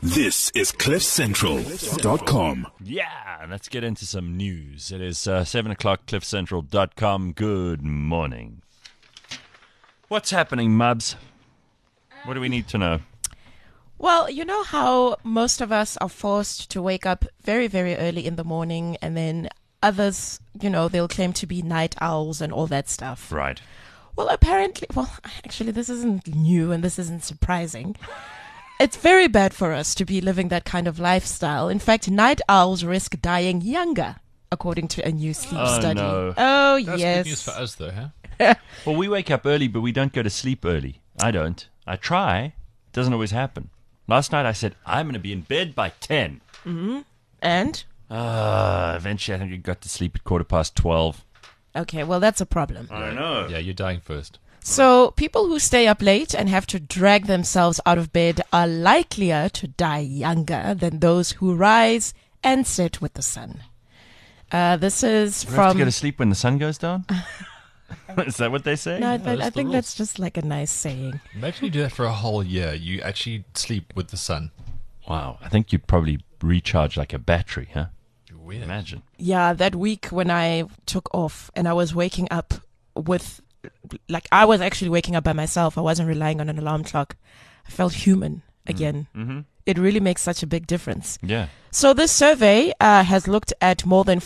This is CliffCentral.com. Yeah, let's get into some news. It is 7 o'clock, CliffCentral.com. Good morning. What's happening, Mubs? What do we need to know? Well, you know how most of us are forced to wake up very, very early in the morning, and then others, they'll claim to be night owls and all that stuff. Right. Well, actually, this isn't new and this isn't surprising. It's very bad for us to be living that kind of lifestyle. In fact, night owls risk dying younger, according to a new sleep study. No. Oh, That's yes. good news for us, though, huh? Well, we wake up early, but we don't go to sleep early. I don't. I try. It doesn't always happen. Last night I said, I'm going to be in bed by 10. Mm-hmm. And? Eventually I think I got to sleep at 12:15. Okay, well, that's a problem. I know. Yeah, you're dying first. So people who stay up late and have to drag themselves out of bed are likelier to die younger than those who rise and set with the sun. This is You have to from... go to sleep when the sun goes down? Is that what they say? No, that's I the think rules. that's just like a nice saying. Imagine you do that for a whole year. You actually sleep with the sun. Wow, I think you'd probably recharge like a battery, huh? Weird. Imagine. Yeah, that week when I took off and I was waking up with... I was actually waking up by myself. I wasn't relying on an alarm clock. I felt human again. Mm-hmm. It really makes such a big difference. Yeah. So this survey has looked at more than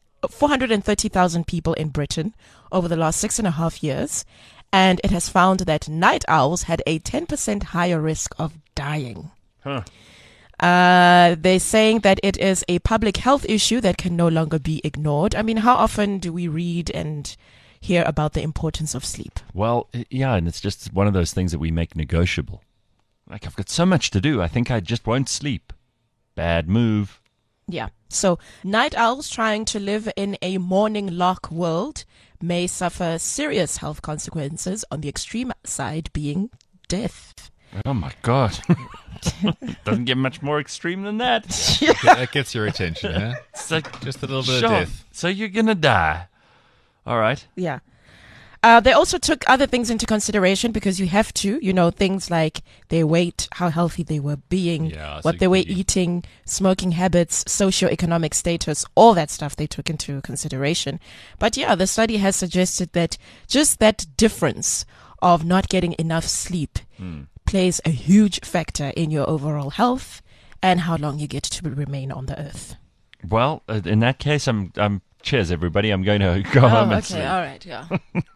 430,000 people in Britain over the last 6.5 years, and it has found that night owls had a 10% higher risk of dying. Huh. They're saying that it is a public health issue that can no longer be ignored. I mean, how often do we read and hear about the importance of sleep? Well, yeah, and it's just one of those things that we make negotiable. Like, I've got so much to do, I think I just won't sleep. Bad move. Yeah. So night owls trying to live in a morning lark world may suffer serious health consequences, on the extreme side being death. Oh, my God. Doesn't get much more extreme than that. That gets your attention, huh? It's like, Just a little bit Sean, of death. so you're going to die. All right. Yeah. They also took other things into consideration because you have to, things like their weight, how healthy they were being, Yeah, what so they were you- eating, smoking habits, socioeconomic status, all that stuff they took into consideration. But yeah, the study has suggested that just that difference of not getting enough sleep plays a huge factor in your overall health and how long you get to remain on the earth. Well, in that case, I'm cheers, everybody. I'm going to go home and sleep. all right, yeah.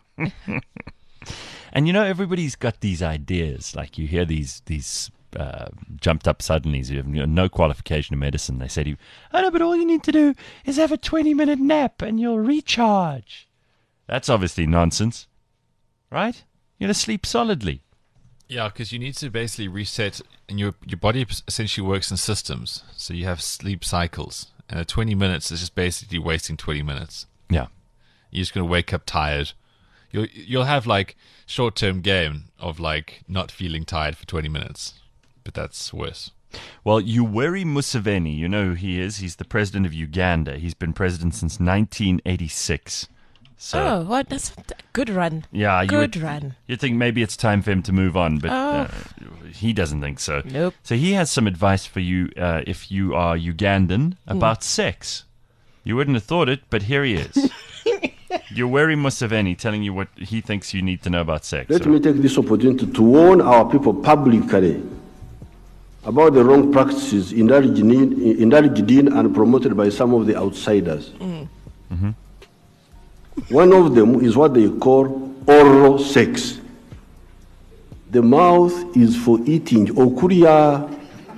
And everybody's got these ideas. Like you hear these jumped up suddenlies. You have no qualification in medicine. They say to you, "Oh no, but all you need to do is have a 20-minute nap and you'll recharge." That's obviously nonsense, right? You're gonna sleep solidly. Yeah, because you need to basically reset, and your body essentially works in systems. So you have sleep cycles, and at 20 minutes is just basically wasting 20 minutes. Yeah. You're just going to wake up tired. You'll have like short-term gain of like not feeling tired for 20 minutes, but that's worse. Well, Yoweri Museveni, you know who he is. He's the president of Uganda. He's been president since 1986. So, Oh, what? That's a good run. yeah, Good run. You'd think maybe it's time for him to move on, but he doesn't think so. Nope. So he has some advice for you if you are Ugandan about sex. You wouldn't have thought it, but here he is. Yoweri Museveni telling you what he thinks you need to know about sex. Let me take this opportunity to warn our people publicly about the wrong practices indulged in and promoted by some of the outsiders. Mm-hmm. One of them is what they call oral sex. The mouth is for eating. Okuria,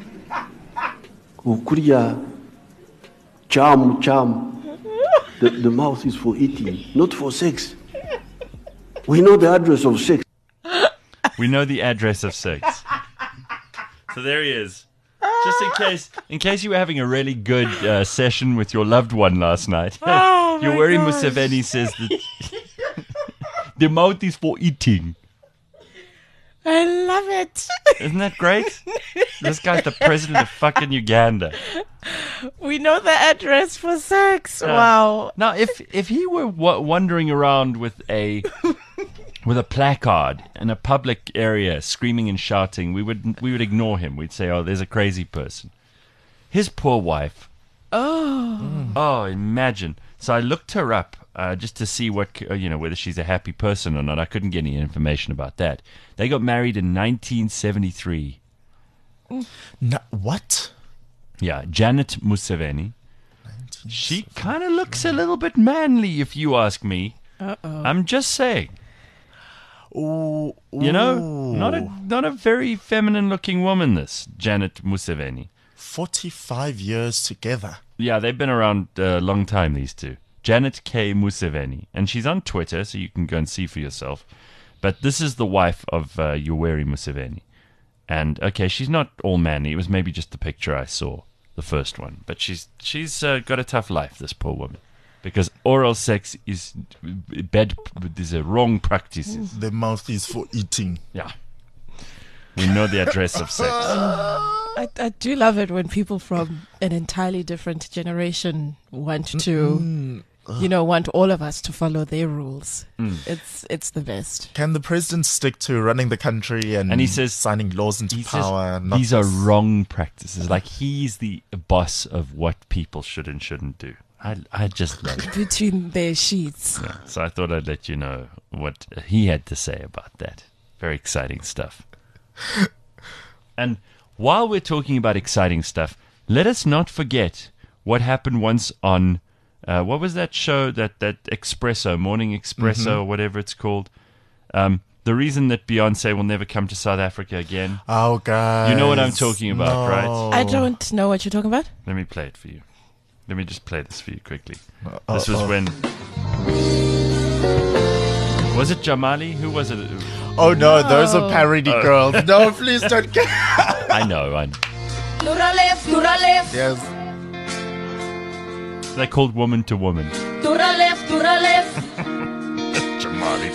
cham. The mouth is for eating, not for sex. We know the address of sex. We know the address of sex. So there he is. Just in case you were having a really good session with your loved one last night. Oh, my Yoweri gosh. Museveni says that the mouth is for eating. I love it. Isn't that great? This guy's the president of fucking Uganda. We know the address for sex. Wow. Now, if he were wandering around with a with a placard in a public area, screaming and shouting, we would ignore him. We'd say, "Oh, there's a crazy person." His poor wife. Oh, imagine. So I looked her up just to see whether she's a happy person or not. I couldn't get any information about that. They got married in 1973. No, what? Yeah, Janet Museveni. She kind of looks a little bit manly, if you ask me. I'm just saying. Ooh, Not a very feminine-looking woman, this Janet Museveni. 45 years together. Yeah, they've been around a long time, these two. Janet K. Museveni. And she's on Twitter, so you can go and see for yourself. But this is the wife of Yoweri Museveni. And, okay, she's not all manly. It was maybe just the picture I saw, the first one. But she's got a tough life, this poor woman. Because oral sex is there's a wrong practices. The mouth is for eating. Yeah. We know the address of sex. I do love it when people from an entirely different generation want to, want all of us to follow their rules. It's the best. Can the president stick to running the country and he says, signing laws into power? Says, these are wrong practices. Like he's the boss of what people should and shouldn't do. I just love it. Between their sheets. Yeah, so I thought I'd let you know what he had to say about that. Very exciting stuff. And while we're talking about exciting stuff, let us not forget what happened once on, what was that show, that Espresso, Morning Espresso, or whatever it's called? The reason that Beyonce will never come to South Africa again. Oh, guys. You know what I'm talking about, right? I don't know what you're talking about. Let me play it for you. Let me just play this for you quickly. This was when... Was it Jamali? Who was it? Oh, no, those are parody girls. No, please don't get... I know. Dura left. Yes. They're called Woman to Woman. Dura left. Jamali.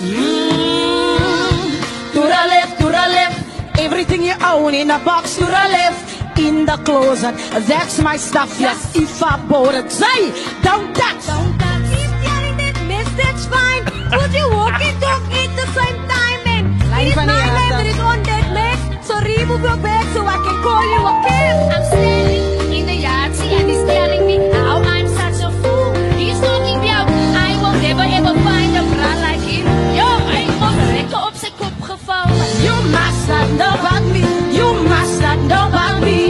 Dura left. Everything you own in a box, dura left. In the closet, that's my stuff, yes. If I bought it, say, don't touch. Don't touch. Keep telling that mess, that's fine. Would you walk and talk at the same time? And it is my life that is on that mess. So remove your bag so I can call you a cab. I'm standing in the yard, see, and he's telling me how I'm such a fool. He's talking about I will never ever find a bra like him. Yo, I must lekker op zijn kop gevouwen. You must not know about me. You must not know about me.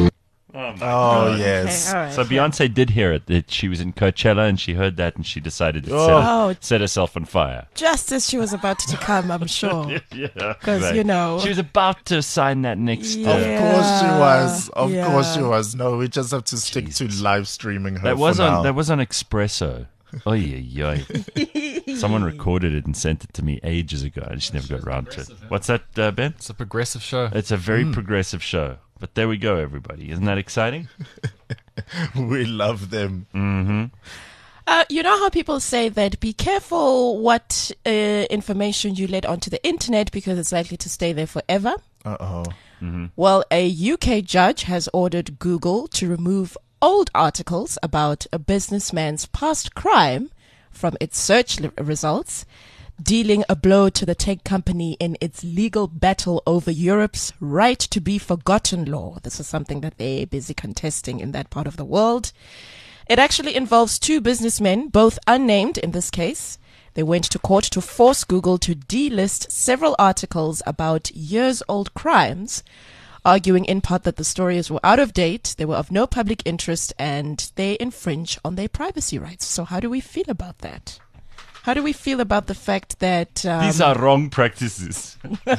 Oh, yes. Okay, all right. So Beyonce did hear it. That she was in Coachella and she heard that and she decided to set herself on fire. Just as she was about to come, I'm sure. Yeah, Because, she was about to sign that next. Yeah. Of course she was. Of Yeah. course she was. No, we just have to stick to live streaming her That was for now. on Espresso. Someone recorded it and sent it to me ages ago. I just never got around to it. What's that, Ben? It's a progressive show. It's a very progressive show. But there we go, everybody. Isn't that exciting? We love them. You know how people say that be careful what information you let onto the internet because it's likely to stay there forever? Uh-oh. Well, a UK judge has ordered Google to remove old articles about a businessman's past crime from its search results, dealing a blow to the tech company in its legal battle over Europe's right to be forgotten law. This is something that they're busy contesting in that part of the world. It actually involves two businessmen, both unnamed in this case. They went to court to force Google to delist several articles about years-old crimes, arguing in part that the stories were out of date, they were of no public interest, and they infringe on their privacy rights. So how do we feel about that? How do we feel about the fact that... These are wrong practices.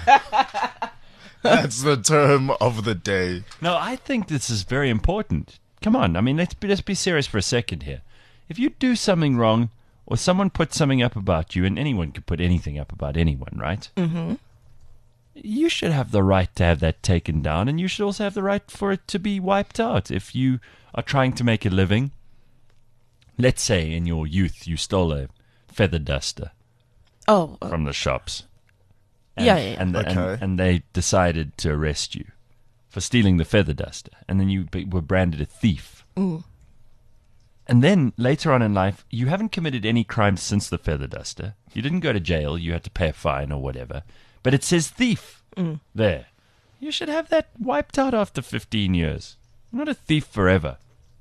That's the term of the day. No, I think this is very important. Come on, I mean, let's be serious for a second here. If you do something wrong, or someone puts something up about you, and anyone can put anything up about anyone, right? Mm-hmm. You should have the right to have that taken down, and you should also have the right for it to be wiped out. If you are trying to make a living, let's say in your youth you stole a feather duster from the shops. And, and they decided to arrest you for stealing the feather duster, and then you were branded a thief. And then later on in life, you haven't committed any crimes since the feather duster. You didn't go to jail. You had to pay a fine or whatever. But it says thief there. You should have that wiped out after 15 years. I'm not a thief forever.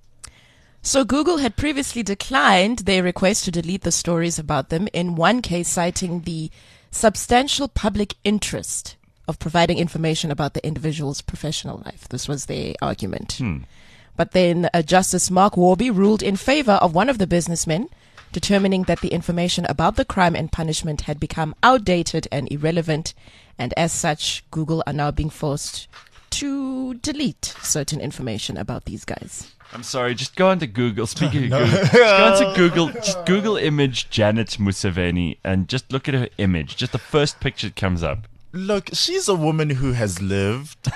So Google had previously declined their request to delete the stories about them, in one case citing the substantial public interest of providing information about the individual's professional life. This was their argument. But then Justice Mark Warby ruled in favor of one of the businessmen, determining that the information about the crime and punishment had become outdated and irrelevant, and as such, Google are now being forced to delete certain information about these guys. I'm sorry, just go onto Google. Speaking of Google, just go onto Google. Just Google image Janet Museveni and just look at her image. Just the first picture that comes up. Look, she's a woman who has lived.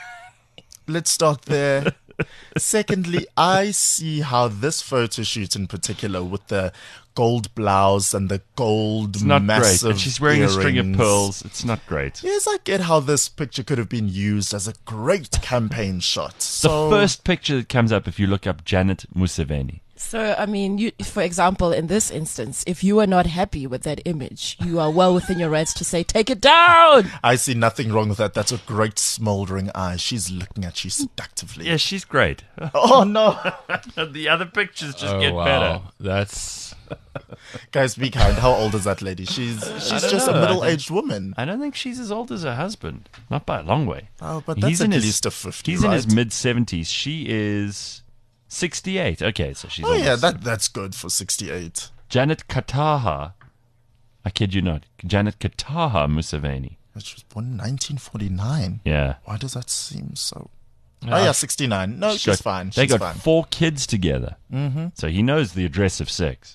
Let's start there. Secondly, I see how this photo shoot in particular with the gold blouse and the gold It's not massive great. And she's wearing a string of earrings. pearls. It's not great. Yes, I get how this picture could have been used as a great campaign shot. So, The first picture that comes up if you look up Janet Museveni. So, I mean, you, for example, in this instance, if you are not happy with that image, you are well within your rights to say, take it down! I see nothing wrong with that. That's a great smoldering eye. She's looking at you seductively. Yeah, she's great. Oh, no. The other pictures just Oh, get wow. better. That's Guys, be kind. How old is that lady? She's don't just know. a middle-aged woman. I don't think she's as old as her husband. Not by a long way. Oh, but that's at least a 50, He's in his right? mid-70s. She is 68. Okay, so she's Oh, yeah, almost- that's good for 68. Janet Kataha. I kid you not. Janet Kataha Museveni. She was born in 1949. Yeah. Why does that seem so... Oh, yeah, 69. No, she's got- fine. They She's got fine. 4 kids together. Mm-hmm. So he knows the address of 6.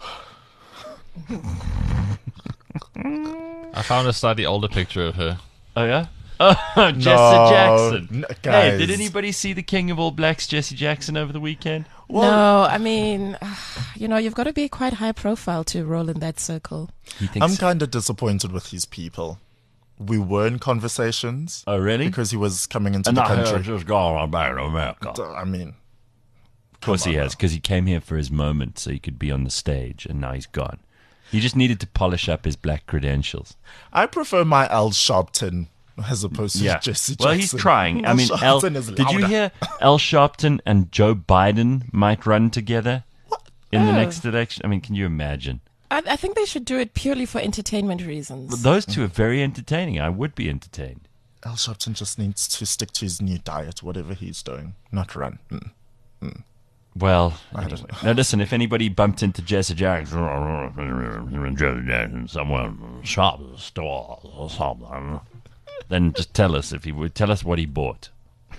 I found a slightly older picture of her. Oh, yeah? Oh, Jesse No, Jackson. Hey, guys. did anybody see the King of All Blacks, Jesse Jackson, over the weekend? No, I mean, you know, you've got to be quite high profile to roll in that circle. He thinks. I'm kind of disappointed with these people. We were in conversations Oh, really? because he was coming into And the I heard country. just gone back to America. I mean, Of course he has, because he came here for his moment so he could be on the stage, and now he's gone. He just needed to polish up his black credentials. I prefer my Al Sharpton as opposed to Jesse Jackson. Well, he's trying. I mean, Sharpton is did you louder. hear Al Sharpton and Joe Biden might run together in the next election? I mean, can you imagine? I think they should do it purely for entertainment reasons. Those two are very entertaining. I would be entertained. Al Sharpton just needs to stick to his new diet, whatever he's doing, not run. Well, I don't know. now listen, if anybody bumped into Jesse Jackson, somewhere shop store or something, then just tell us if he would tell us what he bought.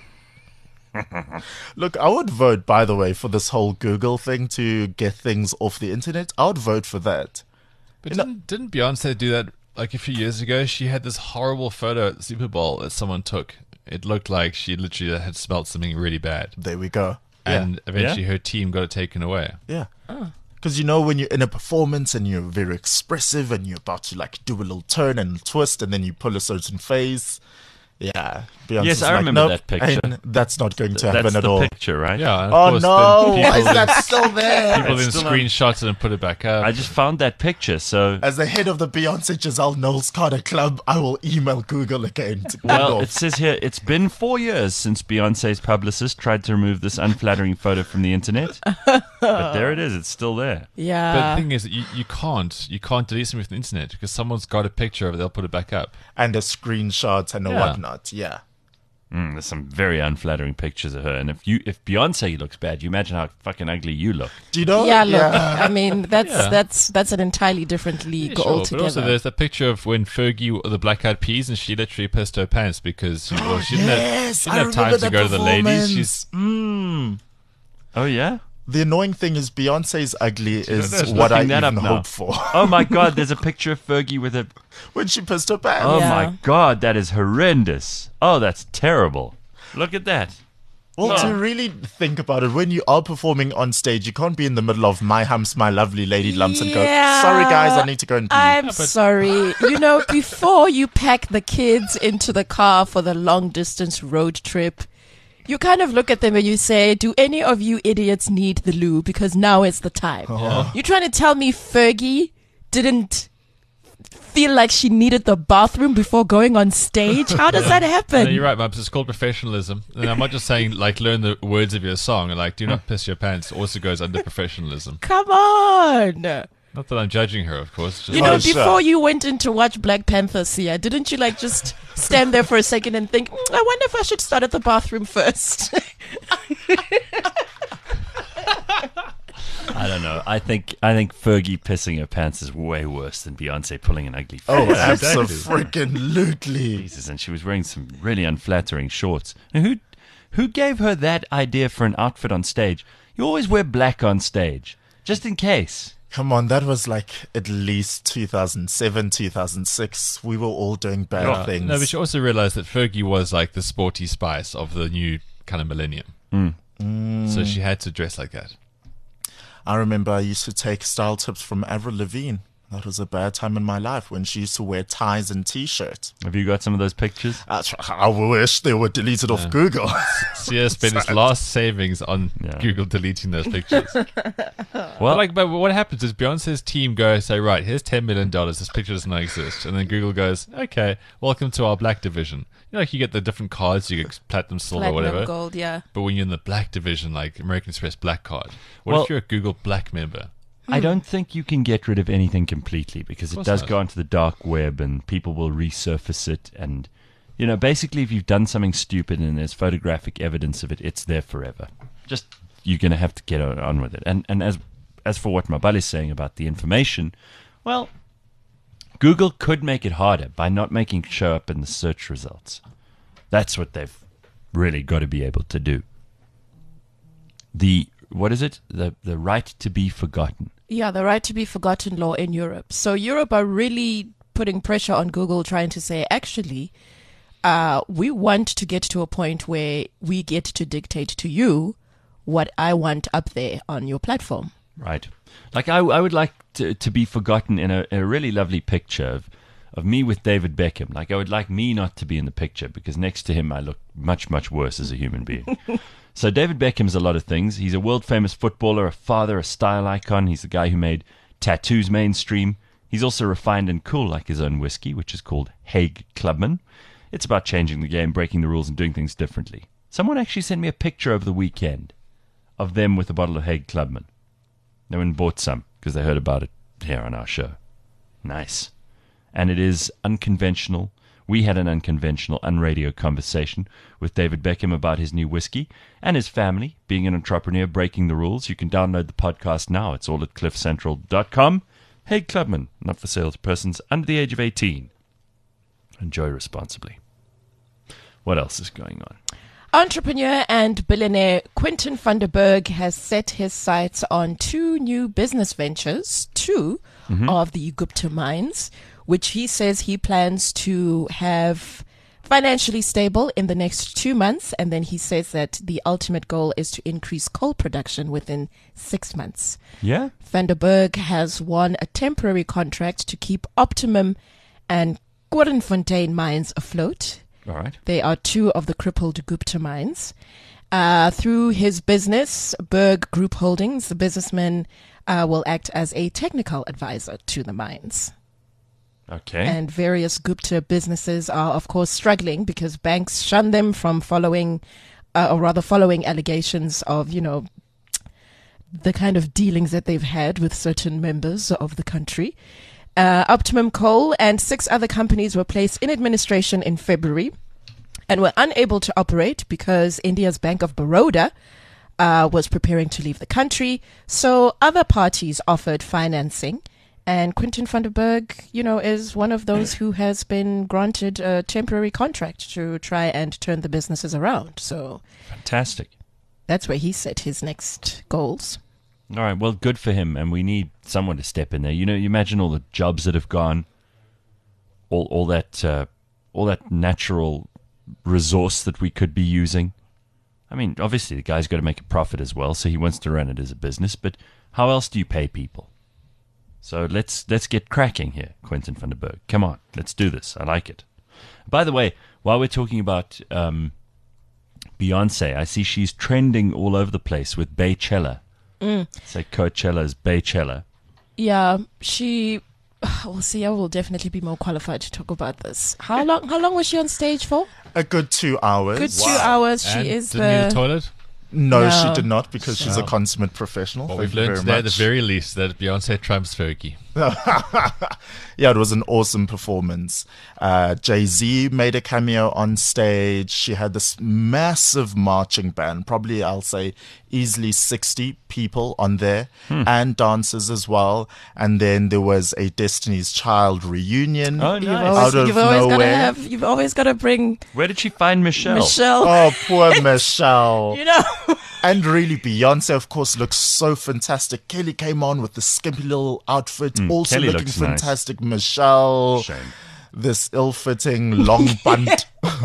Look, I would vote, by the way, for this whole Google thing to get things off the internet. I would vote for that. But didn't Beyonce do that like a few years ago? She had this horrible photo at the Super Bowl that someone took. It looked like she literally had smelled something really bad. There we go. And eventually her team got it taken away. Yeah. Because you know when you're in a performance and you're very expressive and you're about to like do a little turn and twist and then you pull a certain face. Yeah. Beyonce's Yes, I like, remember nope, that picture. and that's not going to That's happen the at all. picture, right? Yeah. and of Oh course, no! then Why is people that still there? People then It's still on- screenshot it and put it back up. I just found that picture, so... As the head of the Beyonce Giselle Knowles Carter Club, I will email Google again to get it Well, off. it says here, it's been 4 years since Beyonce's publicist tried to remove this unflattering photo from the internet. But there it is, it's still there. But Yeah. the thing is, you can't delete something from the internet because someone's got a picture of it. They'll put it back up. And a screenshot and a Yeah. whatnot. Yeah. There's some very unflattering pictures of her, and if Beyonce looks bad, you imagine how fucking ugly you look. Do you know? Yeah, look, I mean, Yeah. that's an entirely different league Yeah, sure. altogether. But also, there's that picture of when Fergie wore the Black Eyed Peas and she literally pissed her pants because she didn't Yes, have, I time remember to that go to the ladies. performance. Oh, yeah? The annoying thing is Beyonce's ugly is There's what I looking that even up now. hope for. Oh, my God, there's a picture of Fergie with a... When she pissed her pants. Oh, Yeah. my God, that is horrendous. Oh, that's terrible. Look at that. Well, Oh. to really think about it, when you are performing on stage, you can't be in the middle of My Humps, My Lovely Lady Lumps and go, Yeah. sorry guys, I need to go and pee. I'm sorry. You know, before you pack the kids into the car for the long distance road trip, You kind of look at them and you say, do any of you idiots need the loo? Because now is the time. You're trying to tell me Fergie didn't feel like she needed the bathroom before going on stage? How does that happen? No, you're right, Mubs. It's called professionalism. And I'm not just saying, like, learn the words of your song and, like, do not piss your pants also goes under professionalism. Come on. Not that I'm judging her, of course. Just You know, sure. before you went in to watch Black Panther, Sia, didn't you like just stand there for a second and think, I wonder if I should start at the bathroom first? I don't know. I think Fergie pissing her pants is way worse than Beyonce pulling an ugly face. Oh, Exactly. absolutely. Jesus, and she was wearing some really unflattering shorts. And who gave her that idea for an outfit on stage? You always wear black on stage, just in case. Come on, that was like at least 2007, 2006. We were all doing bad things. No, but you also realize that Fergie was like the sporty spice of the new kind of millennium. So she had to dress like that. I remember I used to take style tips from Avril Lavigne. That was a bad time in my life when she used to wear ties and t-shirts. Have you got some of those pictures? I wish they were deleted off Google. Sia spent his last savings on Yeah. Google deleting those pictures. Well, But what happens is Beyonce's team go say, right, here's $10 million. This picture does not exist. And then Google goes, okay, welcome to our black division. You know, like you get the different cards, you get platinum, silver, Platinum, whatever. gold, yeah. But when you're in the black division, like American Express black card, what Well- if you're a Google black member? I don't think you can get rid of anything completely because it course does not. go onto the dark web and people will resurface it. And, you know, basically if you've done something stupid and there's photographic evidence of it, it's there forever. Just, you're going to have to get on with it. And as for what Mabal is saying about the information, well, Google could make it harder by not making it show up in the search results. That's what they've really got to be able to do. What is it? The right to be forgotten. Yeah, the right to be forgotten law in Europe. So Europe are really putting pressure on Google, trying to say, actually, we want to get to a point where we get to dictate to you what I want up there on your platform. Right. Like I would like to be forgotten in a really lovely picture of me with David Beckham. Like I would like me not to be in the picture because next to him I look much, much worse as a human being. So David Beckham's a lot of things. He's a world-famous footballer, a father, a style icon. He's the guy who made tattoos mainstream. He's also refined and cool like his own whiskey, which is called Hague Clubman. It's about changing the game, breaking the rules, and doing things differently. Someone actually sent me a picture over the weekend of them with a bottle of Hague Clubman. They went and bought some because they heard about it here on our show. Nice. And it is unconventional. We had an unconventional, unradio conversation with David Beckham about his new whiskey and his family, being an entrepreneur, breaking the rules. You can download the podcast now. It's all at cliffcentral.com. Hague Clubman, not for sale to persons under the age of 18. Enjoy responsibly. What else is going on? Entrepreneur and billionaire Quentin van der Berg has set his sights on two new business ventures, two of the Gupta mines, which he says he plans to have financially stable in the next 2 months. And then he says that the ultimate goal is to increase coal production within 6 months. Yeah? Van der Berg has won a temporary contract to keep Optimum and Korenfontein mines afloat. All right. They are two of the crippled Gupta mines. Through his business, Berg Group Holdings, the businessman will act as a technical advisor to the mines. Okay. And various Gupta businesses are, of course, struggling because banks shun them from following allegations of, you know, the kind of dealings that they've had with certain members of the country. Optimum Coal and 6 other companies were placed in administration in February and were unable to operate because India's Bank of Baroda was preparing to leave the country. So other parties offered financing. And Quentin van der Berg, you know, is one of those who has been granted a temporary contract to try and turn the businesses around. So Fantastic. that's where he set his next goals. All right, well, good for him, and we need someone to step in there. You know, you imagine all the jobs that have gone, all that natural resource that we could be using. I mean, obviously the guy's got to make a profit as well, so he wants to run it as a business. But how else do you pay people? So let's get cracking here, Quentin van der Berg. Come on, let's do this. I like it. By the way, while we're talking about Beyonce, I see she's trending all over the place with Baychella. Say Coachella's Baychella. Yeah, she. Well, Sia will definitely be more qualified to talk about this. How long was she on stage for? A good 2 hours. Good 2 hours. She And is didn't need a the. toilet. No, she No. did not, because she's a consummate professional. Well, Thank we've you learned very today at the much. very least that Beyonce trumps Fergie. Yeah, it was an awesome performance. Jay-Z made a cameo on stage. She had this massive marching band, probably I'll say easily 60 people on there, and dancers as well. And then there was a Destiny's Child reunion. Oh, You've nice. Out of nowhere. You've always got to bring Where did she find Michelle? Michelle. Oh, poor Michelle. You know. And really, Beyonce, of course, looks so fantastic. Kelly came on with the skimpy little outfit, also Kelly looking looks nice. fantastic. Michelle, Shame. this ill-fitting long bunt.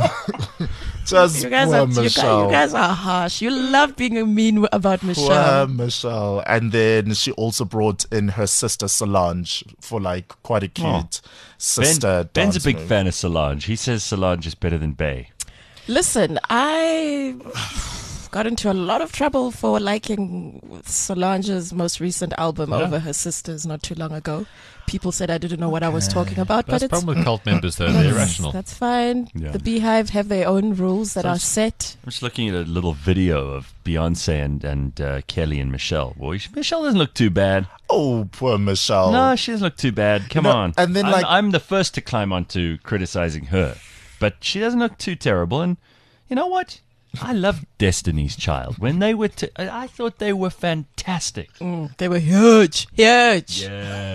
Just You guys, poor are, Michelle. you guys are harsh. You love being mean about Poor Michelle. Michelle. And then she also brought in her sister Solange for like quite a cute sister Ben's a dance big move. fan of Solange. He says Solange is better than Bay. Listen, I got into a lot of trouble for liking Solange's most recent album over her sister's not too long ago. People said I didn't know what I was talking about, That's but the problem with cult members, though. They're irrational. that's fine. Yeah. The Beehive have their own rules that are set. I'm just looking at a little video of Beyonce and Kelly and Michelle. Boy, Michelle doesn't look too bad. Oh, poor Michelle. No, she doesn't look too bad. Come know, on. and then, I'm the first to climb onto criticizing her, but she doesn't look too terrible. And you know what? I love Destiny's Child. When they were, I thought they were fantastic. They were huge. Huge.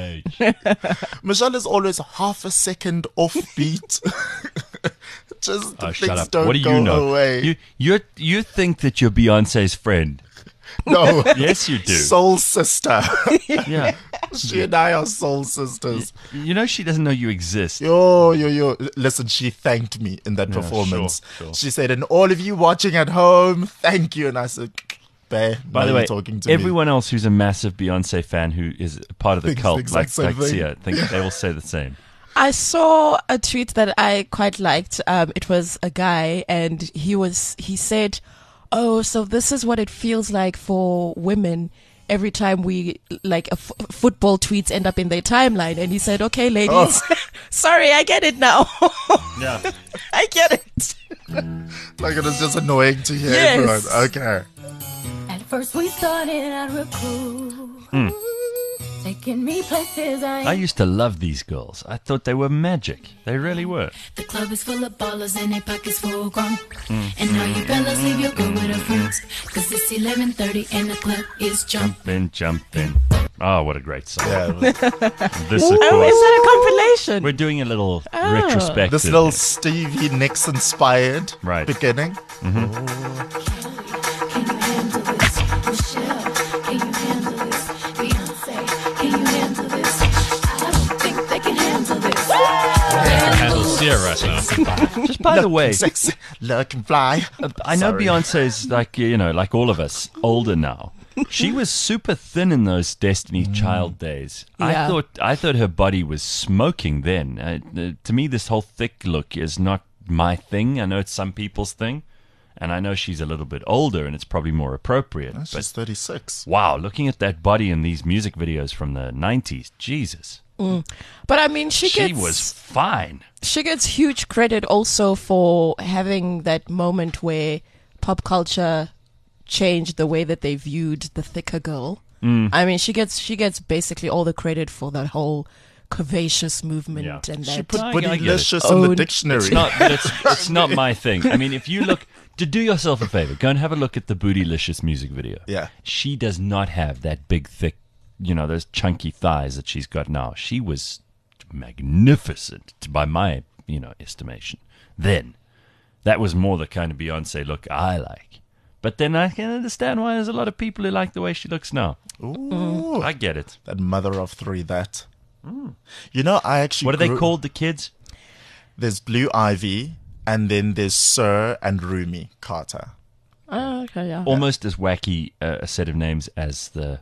Michelle is always half a second offbeat. Just Oh, things shut up. don't What do go you know? away. You think that you're Beyonce's friend. No. Yes, you do. Soul sister. Yeah. She and I are soul sisters. You know she doesn't know you exist. Yo. Listen, she thanked me in that performance. sure. She said, and all of you watching at home, thank you. And I said, Bae, By now the you're way, talking to me. everyone else who's a massive Beyonce fan who is part of the Thinks the cult, exact like same thing. Sia, think they will say the same. I saw a tweet that I quite liked. It was a guy, and he said, "Oh, so this is what it feels like for women every time we like football tweets end up in their timeline." And he said, "Okay, ladies, sorry, I get it now. Yeah. I get it." Like, it is just annoying to hear Yes. everyone. Okay. At first we started out real cool, taking me places I used to love these girls. I thought they were magic. They really were. The club is full of ballers and their pockets full grown. And all you fellas leave your girl with her friends, 'cause it's 11:30 and the club is jumping. Jumping. Oh, what a great song. Yeah. This, of Oh, course, is that a compilation? we're doing a little retrospective. This little Stevie Nicks inspired Right. beginning. Can you handle this? Michelle, can you handle this? Beyonce, can you handle this? I don't think they can handle this. Handle Sia right now. Just by the way, Sexy, looking fly. I know Sorry. Beyonce's like, like all of us, older now. She was super thin in those Destiny's Child days. Yeah. I thought her body was smoking then. To me, this whole thick look is not my thing. I know it's some people's thing, and I know she's a little bit older, and it's probably more appropriate. But She's 36. wow, looking at that body in these music videos from the 90s, Jesus, But I mean, she was fine. she gets huge credit also for having that moment where pop culture changed the way that they viewed the thicker girl. I mean, she gets basically all the credit for that whole curvaceous movement Yeah. and She that. put I get it. bootylicious in the Own- dictionary. It's not, but it's not my thing. I mean, if you look, to do yourself a favor, go and have a look at the Bootylicious music video. Yeah. She does not have that big, thick, those chunky thighs that she's got now. She was magnificent by my, estimation. Then, that was more the kind of Beyonce look I like. But then I can understand why there's a lot of people who like the way she looks now. Ooh, I get it. that mother of three, that. You know, I actually. What are they grew- called, the kids? There's Blue Ivy, and then there's Sir and Rumi Carter. Oh, okay, yeah. Almost as wacky a set of names as the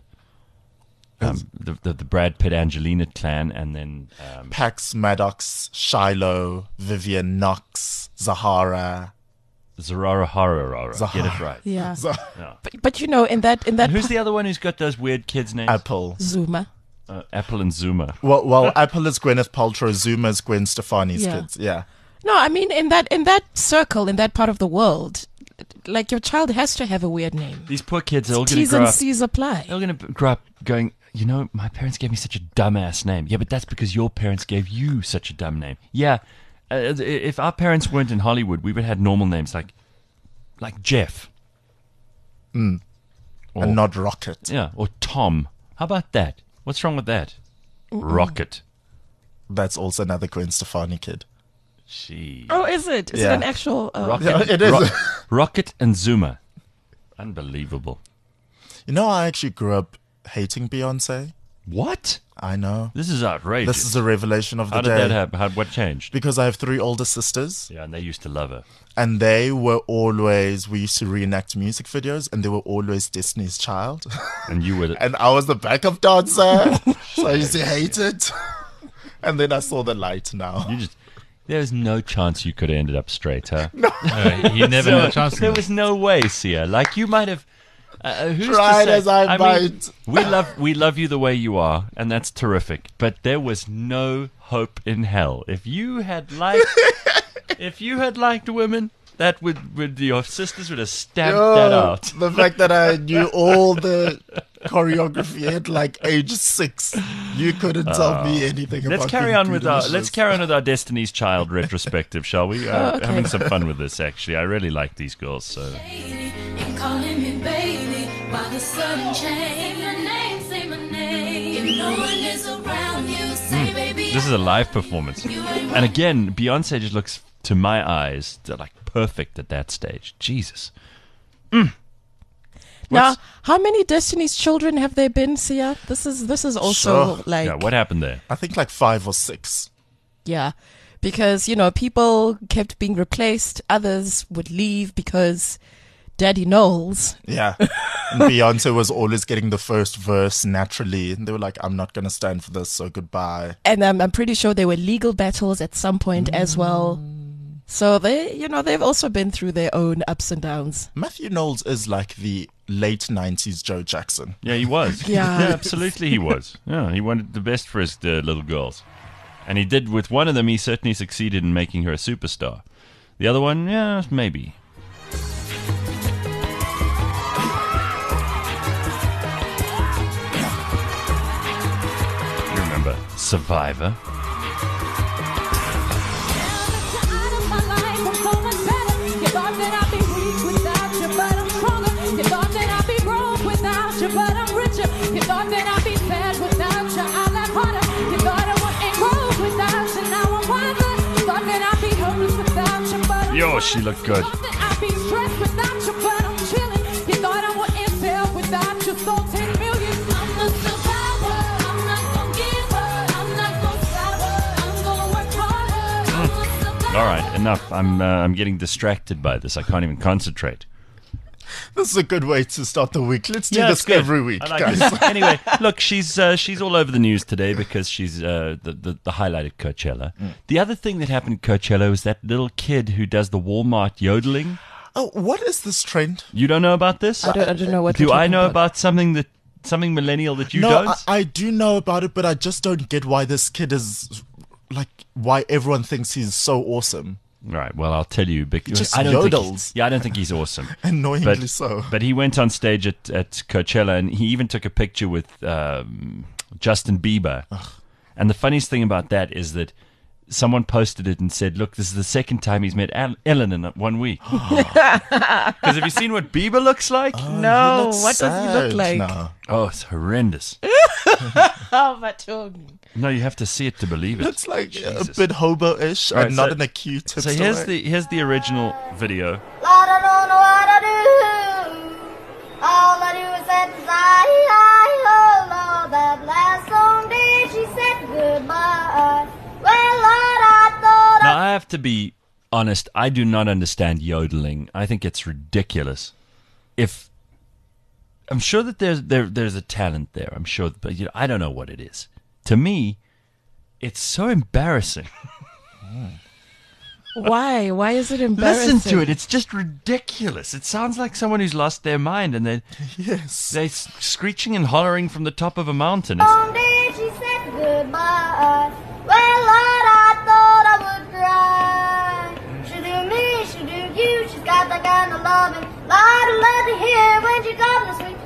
Brad Pitt Angelina clan, and then Pax Maddox, Shiloh, Vivian Knox, Zahara. Zahara Harara. Get it right. Yeah. So, But you know, in that And who's the other one who's got those weird kids' names? Apple. Zuma. Apple and Zuma. Well, Apple is Gwyneth Paltrow, Zuma is Gwen Stefani's Yeah. kids. Yeah. No, I mean in that circle, in that part of the world, like your child has to have a weird name. These poor kids are all going to T's grow and up. C's apply. They're going to grow up going, you know, my parents gave me such a dumbass name. Yeah, but that's because your parents gave you such a dumb name. Yeah, if our parents weren't in Hollywood, we would have had normal names like Jeff. And not Rocket. Yeah, or Tom. How about that? What's wrong with that? Rocket. That's also another Gwen Stefani kid. Gee. Oh, is it? Is it Yeah. an actual? Rocket, Yeah, it is. Rocket and Zuma. Unbelievable. You know, I actually grew up hating Beyonce. What? I know. This is outrageous. This is a revelation of the How did day. that happen? What changed? Because I have 3 older sisters, Yeah, and they used to love her. and they were always, we used to reenact music videos, and they were always Destiny's Child. And you were... And I was the backup dancer, so I used to hate it. And then I saw the light now. You just... There's no chance you could have ended up straight, huh? He never had a chance. There was no way, Sia. Like, you might have... who's to Tried say? as I mean, might. we love you the way you are, and that's terrific. But there was no hope in hell. If you had liked women, that would your sisters would have stamped that out. The fact that I knew all the choreography at like age 6, you couldn't tell me anything about. Let's carry on with Delicious. our Destiny's Child retrospective, shall we? Having some fun with this, actually. I really like these girls. So And calling me baby while the sun change. Say my name, say my name. If no one is around you, say baby. this is a live performance, and again, Beyonce just looks, to my eyes, like perfect at that stage. Jesus. Now, how many Destiny's Children have there been, Sia? This is also Sure. like Yeah, what happened there? I think like 5 or 6. yeah, because you know people kept being replaced, others would leave because Daddy Knowles. Yeah. And Beyonce was always getting the first verse naturally. And they were like, I'm not going to stand for this, so goodbye. And I'm pretty sure there were legal battles at some point as well. So they've also been through their own ups and downs. Matthew Knowles is like the late 90s Joe Jackson. Yeah, he was. Yeah. Absolutely he was. Yeah, he wanted the best for his little girls. And he did with one of them, he certainly succeeded in making her a superstar. The other one, yeah, maybe. You remember Survivor? Yo, she looked good. All right, enough. I'm getting distracted by this. I can't even concentrate. This is a good way to start the week. Let's do Yeah, this it's good. every week, I like guys. it. Anyway, look, she's all over the news today because she's the highlight at Coachella. The other thing that happened at Coachella was that little kid who does the Walmart yodeling. Oh, what is this trend? You don't know about this? I don't know what. Do we're I talking know about something millennial that you no, don't? I do know about it, but I just don't get why this kid is like, why everyone thinks he's so awesome. Right. Well, I'll tell you because Just I don't think yodels. I don't think he's awesome. Annoyingly But- so. But he went on stage at Coachella and he even took a picture with Justin Bieber. And the funniest thing about that is that someone posted it and said, "Look, this is the second time he's met Ellen in 1 week." Because have you seen what Bieber looks like? No, He looks what does he look sad like? now. Oh, it's horrendous. Oh, Matung. No, you have to see it to believe it. Looks like Jesus. a bit hobo-ish Right, and not so- in a cute So hipster way. here's the original video. Lord, I don't know what I do. All I do is sit beside oh Lord, that last song did she said goodbye. Well, Lord, I thought Now I have to be honest. I do not understand yodeling. I think it's ridiculous. If I'm sure that there's a talent there. I'm sure, but I don't know what it is. To me, it's so embarrassing. Why? Why is it embarrassing? Listen to it. It's just ridiculous. It sounds like someone who's lost their mind, and they're screeching and hollering from the top of a mountain. One day she said goodbye. Well, Lord, I thought I would cry. She do me, she do you. She's got that kind of loving. Lord, I love to hear when she comes to sweet.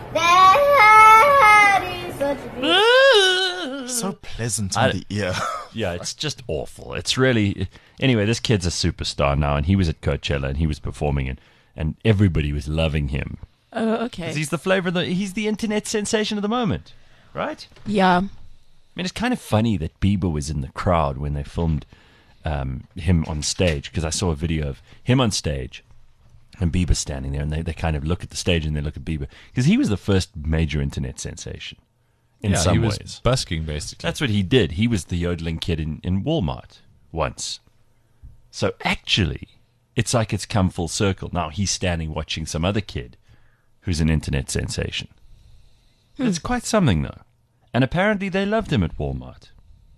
Daddy's such a good. So pleasant in the ear. Yeah, it's just awful. It's really... Anyway, this kid's a superstar now, and he was at Coachella, and he was performing, and everybody was loving him. Oh, okay. 'Cause he's the flavor of he's the internet sensation of the moment, right? Yeah. I mean, it's kind of funny that Bieber was in the crowd when they filmed him on stage, because I saw a video of him on stage and Bieber standing there, and they kind of look at the stage and they look at Bieber, because he was the first major internet sensation in some he was ways. busking, basically. That's what he did. He was the yodeling kid in Walmart once. So actually, it's like it's come full circle. Now he's standing watching some other kid who's an internet sensation. It's quite something, though. And apparently they loved him at Walmart.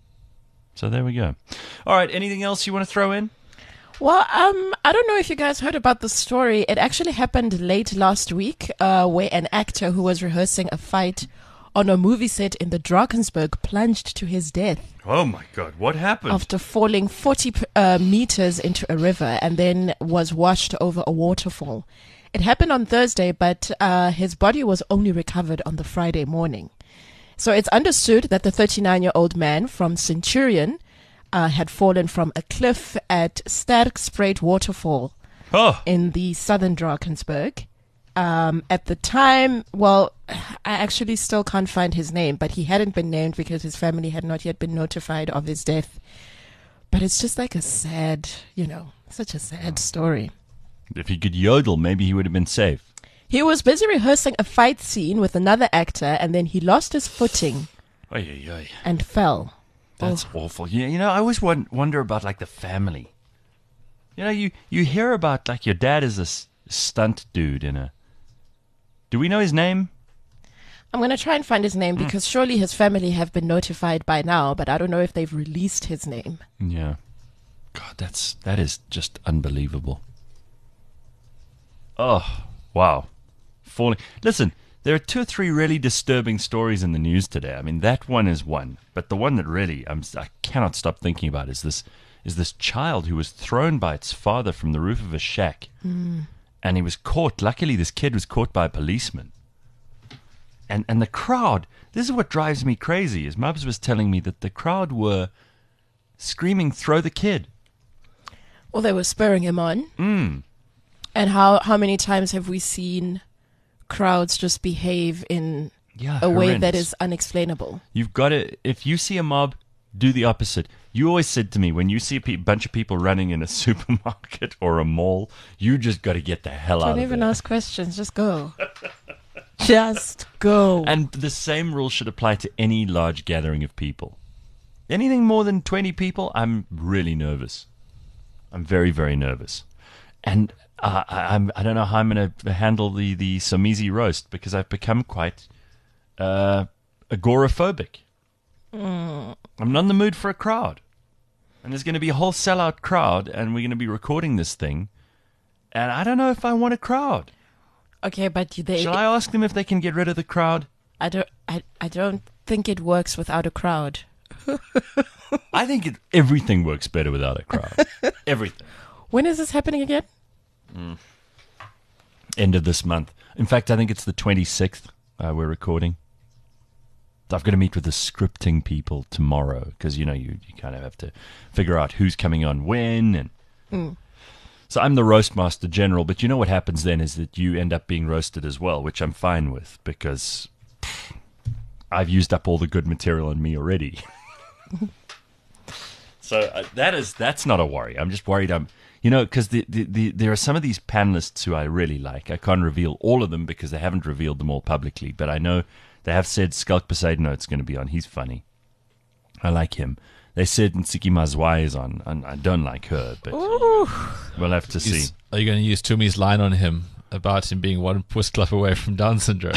So there we go. All right, anything else you want to throw in? Well, I don't know if you guys heard about the story. It actually happened late last week, where an actor who was rehearsing a fight on a movie set in the Drakensberg plunged to his death Oh, my God. What happened? after falling 40 meters into a river and then was washed over a waterfall. It happened on Thursday, but his body was only recovered on the Friday morning. So it's understood that the 39-year-old man from Centurion had fallen from a cliff at Sterkspruit Waterfall in the southern Drakensberg. At the time, well, I actually still can't find his name, but he hadn't been named because his family had not yet been notified of his death. But it's just like a sad, such a sad story. If he could yodel, maybe he would have been safe. He was busy rehearsing a fight scene with another actor, and then he lost his footing Oy, oy, oy. and fell. That's awful. Yeah, I always wonder about, like, the family. You hear about, like, your dad is a stunt dude in a... Do we know his name? I'm going to try and find his name because surely his family have been notified by now, but I don't know if they've released his name. Yeah. God, that is just unbelievable. Oh, wow. Falling. Listen, there are 2 or 3 really disturbing stories in the news today. I mean, that one is one, but the one that really I cannot stop thinking about is this child who was thrown by its father from the roof of a shack. And he was caught. Luckily, this kid was caught by a policeman. And the crowd, this is what drives me crazy, is Mubs was telling me that the crowd were screaming, "Throw the kid." Well, they were spurring him on. And how many times have we seen crowds just behave in a way that horrendous. is unexplainable? You've got to, if you see a mob, do the opposite. You always said to me, when you see a bunch of people running in a supermarket or a mall, you just got to get the hell out Don't of even there. ask questions. Just go. Just go. And the same rule should apply to any large gathering of people. Anything more than 20 people, I'm really nervous. I'm very, very nervous. And I don't know how I'm going to handle the Somizi roast, because I've become quite agoraphobic. I'm not in the mood for a crowd. And there's going to be a whole sellout crowd, and we're going to be recording this thing. And I don't know if I want a crowd. Okay, but Shall I ask them if they can get rid of the crowd? I don't think it works without a crowd. I think everything works better without a crowd. Everything. When is this happening again? End of this month. In fact, I think it's the 26th we're recording. I've got to meet with the scripting people tomorrow, because, you kind of have to figure out who's coming on when. And So I'm the roast master general, but you know what happens then is that you end up being roasted as well, which I'm fine with, because I've used up all the good material in me already. So that's not a worry. I'm just worried because there are some of these panelists who I really like. I can't reveal all of them because they haven't revealed them all publicly, but I know they have said Skulk Poseidon's going to be on. He's funny. I like him. They said Nsiki Mazwai is on, and I don't like her, but we'll have to see. Are you going to use Tumi's line on him about him being one puss club away from Down syndrome?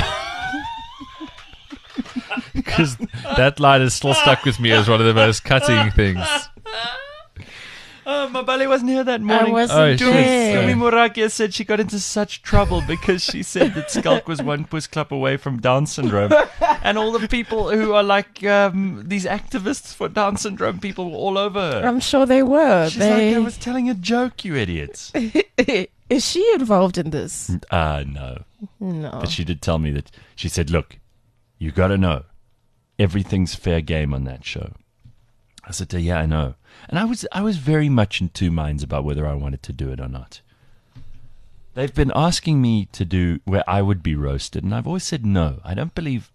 Because that line is still stuck with me as one of the most cutting things. My Bali wasn't here that morning. wasn't there. Tumi Morakia said she got into such trouble because she said that Skulk was one push club away from Down syndrome. And all the people who are like these activists for Down syndrome people were all over her. I'm sure they were. She's like, I was telling a joke, you idiots. Is she involved in this? No. No. But she did tell me that, she said, look, you got to know, everything's fair game on that show. I said to her, yeah, I know. And I was very much in two minds about whether I wanted to do it or not. They've been asking me to do where I would be roasted, and I've always said no. I don't believe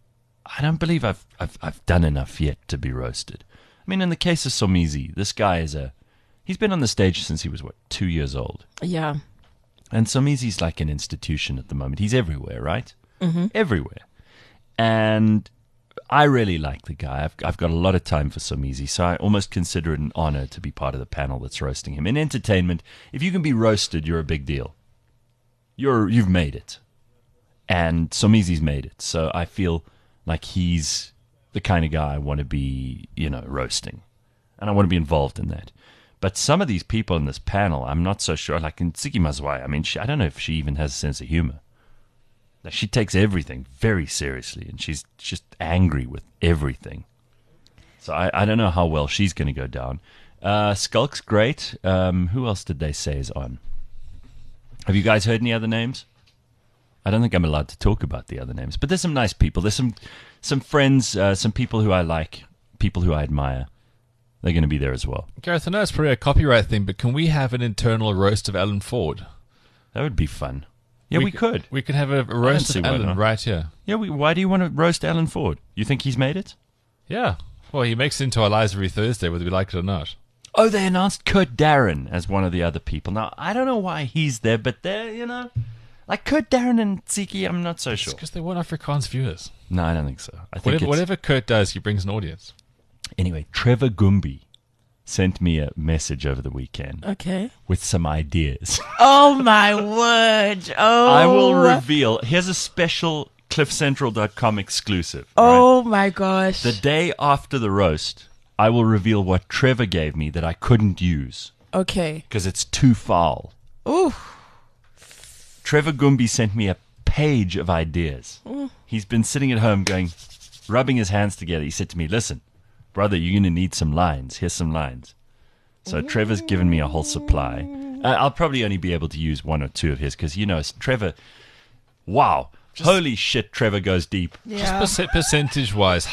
I've done enough yet to be roasted. I mean, in the case of Somizi, this guy he's been on the stage since he was 2 years old. Yeah. And Somizi's like an institution at the moment. He's everywhere, right? Mm-hmm. Everywhere. And I really like the guy. I've got a lot of time for Somizi, so I almost consider it an honor to be part of the panel that's roasting him. In entertainment, if you can be roasted, you're a big deal. You've made it. And Somizi's made it. So I feel like he's the kind of guy I want to be, roasting. And I want to be involved in that. But some of these people in this panel, I'm not so sure. Like in Tsiki Mazwai, I mean, I don't know if she even has a sense of humor. Like she takes everything very seriously, and she's just angry with everything. So I don't know how well she's going to go down. Skulk's great. Who else did they say is on? Have you guys heard any other names? I don't think I'm allowed to talk about the other names, but there's some nice people. There's some friends, some people who I like, people who I admire. They're going to be there as well. Gareth, I know it's probably a copyright thing, but can we have an internal roast of Alan Ford? That would be fun. Yeah, we could. We could have a roast of Alan right here. Yeah, why do you want to roast Alan Ford? You think he's made it? Yeah. Well, he makes it into our lives every Thursday, whether we like it or not. Oh, they announced Kurt Darren as one of the other people. Now, I don't know why he's there, but they're, like Kurt Darren and Tsiki, I'm not so sure. It's because they want Afrikaans viewers. No, I don't think so. I think whatever Kurt does, he brings an audience. Anyway, Trevor Gumbi sent me a message over the weekend. Okay. With some ideas. Oh, my word. Oh. I will reveal. Here's a special CliffCentral.com exclusive. Oh, right? my gosh. The day after the roast, I will reveal what Trevor gave me that I couldn't use. Okay. Because it's too foul. Ooh. Trevor Gumbi sent me a page of ideas. He's been sitting at home rubbing his hands together. He said to me, listen, brother, you're going to need some lines. Here's some lines. So Trevor's given me a whole supply. I'll probably only be able to use one or two of his because, Trevor, wow. Holy shit, Trevor goes deep. Yeah. Just percentage-wise,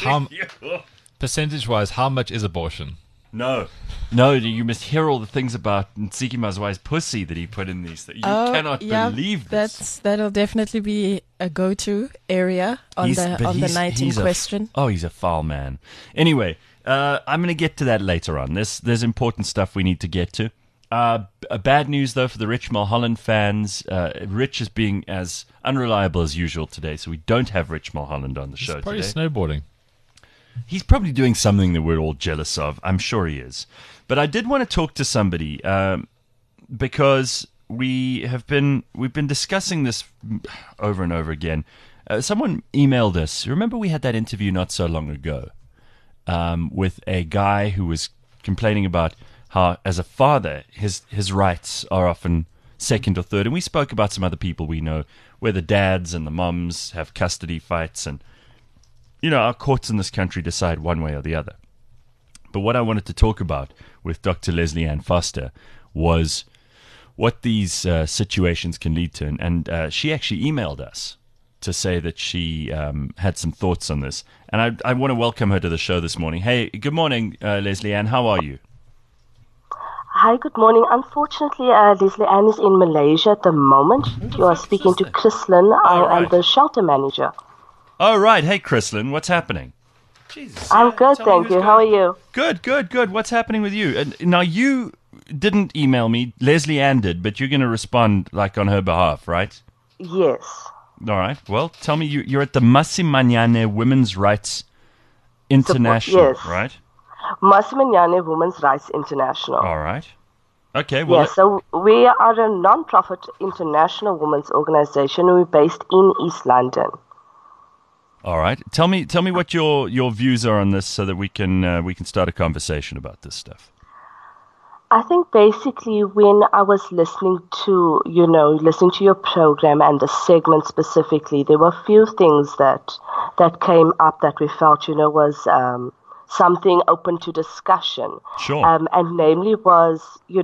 how much is abortion? No, you must hear all the things about Tsiki Mazwai's pussy that he put in these. You cannot believe this. That'll definitely be a go-to area on the night in question. He's a foul man. Anyway, I'm going to get to that later on. There's important stuff we need to get to. Bad news, though, for the Rich Mulholland fans. Rich is being as unreliable as usual today, so we don't have Rich Mulholland on the show today. He's probably snowboarding. He's probably doing something that we're all jealous of. I'm sure he is. But I did want to talk to somebody because we've been discussing this over and over again. Someone emailed us. Remember we had that interview not so long ago with a guy who was complaining about how, as a father, his rights are often second or third. And we spoke about some other people we know where the dads and the moms have custody fights and our courts in this country decide one way or the other. But what I wanted to talk about with Dr. Leslie Ann Foster was what these situations can lead to. And she actually emailed us to say that she had some thoughts on this. And I want to welcome her to the show this morning. Hey, good morning, Leslie Ann. How are you? Hi, good morning. Unfortunately, Leslie Ann is in Malaysia at the moment. You are speaking to Chrislyn. I am the shelter manager. Oh, right. Hey, Chrislyn, what's happening? Jesus, I'm good, thank you. How are you? Good. What's happening with you? Now, you didn't email me. Leslie Ann did, but you're going to respond on her behalf, right? Yes. All right. Well, tell me, you're at the Masimanyane Women's Rights International, yes. Right? Masimanyane Women's Rights International. All right. Okay. Well, yes, so we are a non-profit international women's organization. We're based in East London. All right. Tell me what your views are on this so that we can start a conversation about this stuff. I think basically when I was listening to your program and the segment specifically, there were a few things that came up that we felt, was something open to discussion. Sure. And namely was,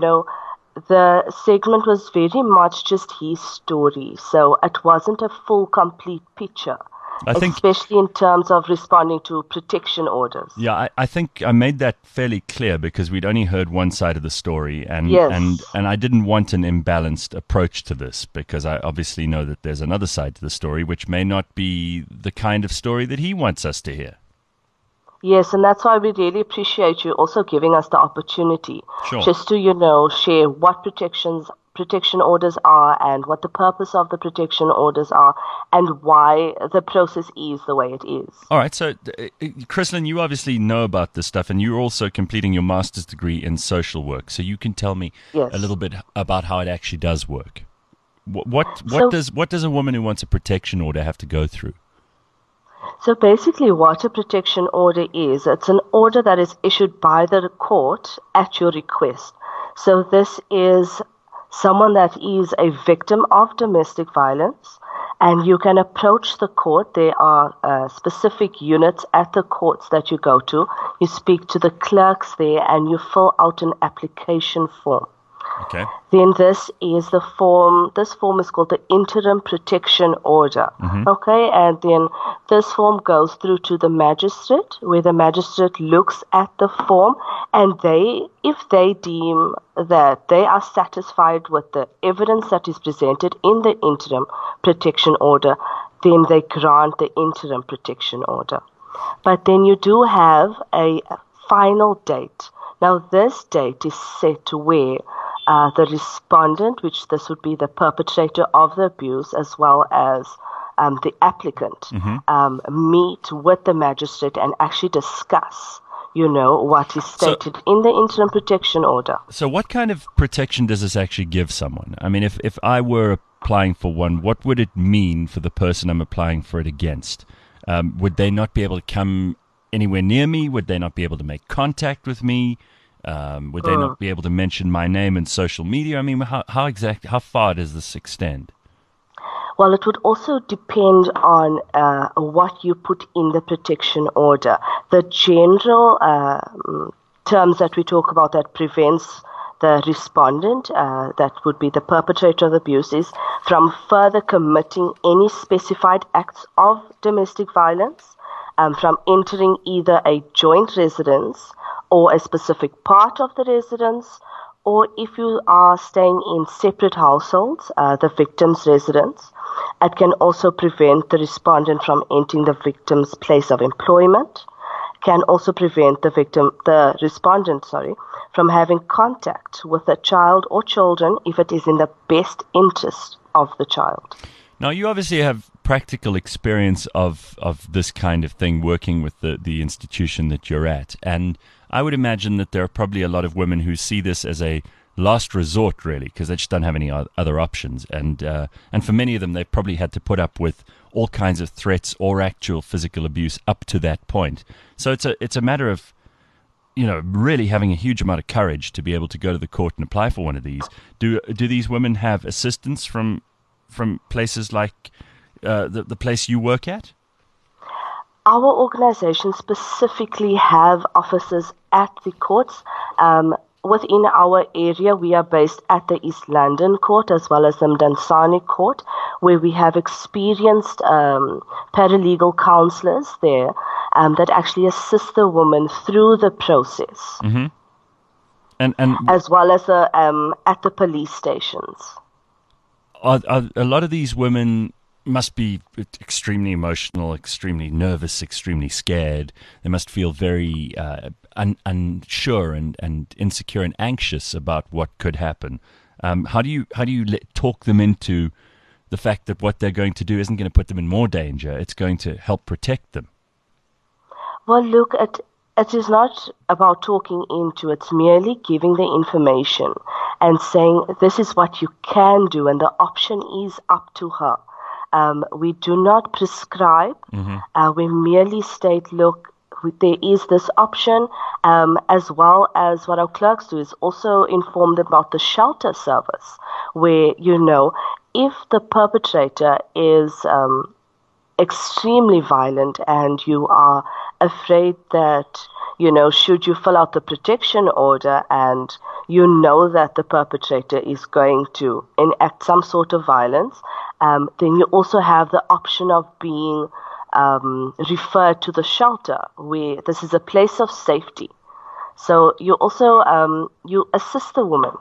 the segment was very much just his story. So it wasn't a full, complete picture. Especially in terms of responding to protection orders. Yeah, I think I made that fairly clear because we'd only heard one side of the story, and I didn't want an imbalanced approach to this because I obviously know that there's another side to the story which may not be the kind of story that he wants us to hear. Yes, and that's why we really appreciate you also giving us the opportunity just to, share what protection orders are and what the purpose of the protection orders are and why the process is the way it is. All right. So, Chrislyn, you obviously know about this stuff and you're also completing your master's degree in social work. So you can tell me a little bit about how it actually does work. What does a woman who wants a protection order have to go through? So basically what a protection order is, it's an order that is issued by the court at your request. So this is someone that is a victim of domestic violence, and you can approach the court. There are specific units at the courts that you go to. You speak to the clerks there, and you fill out an application form. Okay. Then this is the form. This form is called the interim protection order. Mm-hmm. Okay, and then this form goes through to the magistrate, where the magistrate looks at the form, and if they deem that they are satisfied with the evidence that is presented in the interim protection order, then they grant the interim protection order. But then you do have a final date. Now, this date is set to where the respondent, which this would be the perpetrator of the abuse, as well as the applicant, meet with the magistrate and actually discuss, what is stated in the interim protection order. So what kind of protection does this actually give someone? I mean, if I were applying for one, what would it mean for the person I'm applying for it against? Would they not be able to come anywhere near me? Would they not be able to make contact with me? Would they not be able to mention my name in social media? I mean, how far does this extend? Well, it would also depend on what you put in the protection order. The general terms that we talk about that prevents the respondent, that would be the perpetrator of the abuse, is from further committing any specified acts of domestic violence, from entering either a joint residence or a specific part of the residence, or if you are staying in separate households, the victim's residence. It can also prevent the respondent from entering the victim's place of employment, can also prevent the respondent, from having contact with a child or children if it is in the best interest of the child. Now, you obviously have practical experience of this kind of thing working with the institution that you're at, and I would imagine that there are probably a lot of women who see this as a last resort, really, because they just don't have any other options. And for many of them, they've probably had to put up with all kinds of threats or actual physical abuse up to that point. So it's a matter of, really having a huge amount of courage to be able to go to the court and apply for one of these. Do these women have assistance from places like the place you work at? Our organization specifically have offices at the courts. Within our area, we are based at the East London Court as well as the Mdantsane Court, where we have experienced paralegal counselors there that actually assist the woman through the process. Mm-hmm. And as well as at the police stations. Are a lot of these women must be extremely emotional, extremely nervous, extremely scared. They must feel very unsure and insecure and anxious about what could happen. How do you talk them into the fact that what they're going to do isn't going to put them in more danger? It's going to help protect them. Well, look, it is not about talking into. It's merely giving the information and saying this is what you can do, and the option is up to her. We do not prescribe. Mm-hmm. We merely state, look, there is this option, as well as what our clerks do is also inform them about the shelter service, where, if the perpetrator is extremely violent and you are afraid that, should you fill out the protection order and that the perpetrator is going to enact some sort of violence, then you also have the option of being referred to the shelter, where this is a place of safety. So you also you assist the woman.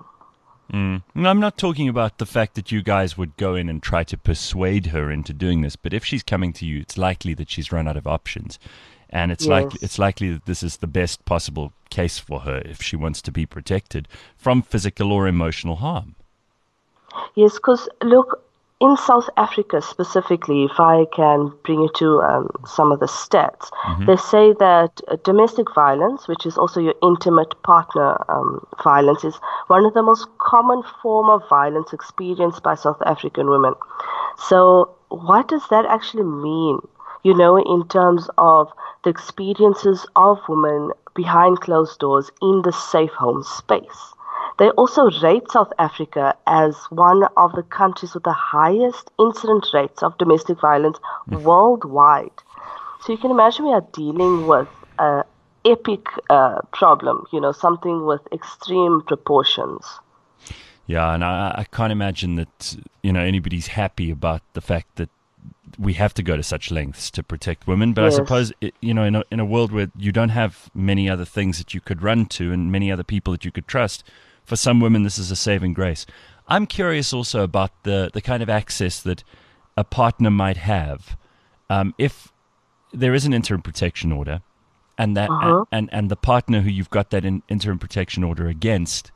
No, I'm not talking about the fact that you guys would go in and try to persuade her into doing this, but if she's coming to you, it's likely that she's run out of options, and it's likely that this is the best possible case for her if she wants to be protected from physical or emotional harm. Yes, because look, in South Africa specifically, if I can bring you to some of the stats, they say that domestic violence, which is also your intimate partner violence, is one of the most common form of violence experienced by South African women. So what does that actually mean, in terms of the experiences of women behind closed doors in the safe home space? They also rate South Africa as one of the countries with the highest incident rates of domestic violence worldwide. So you can imagine we are dealing with an epic problem, something with extreme proportions. Yeah, and I can't imagine that, anybody's happy about the fact that we have to go to such lengths to protect women. But yes. I suppose, in a world where you don't have many other things that you could run to and many other people that you could trust, for some women, this is a saving grace. I'm curious also about the kind of access that a partner might have if there is an interim protection order, and that and the partner who you've got that interim protection order against,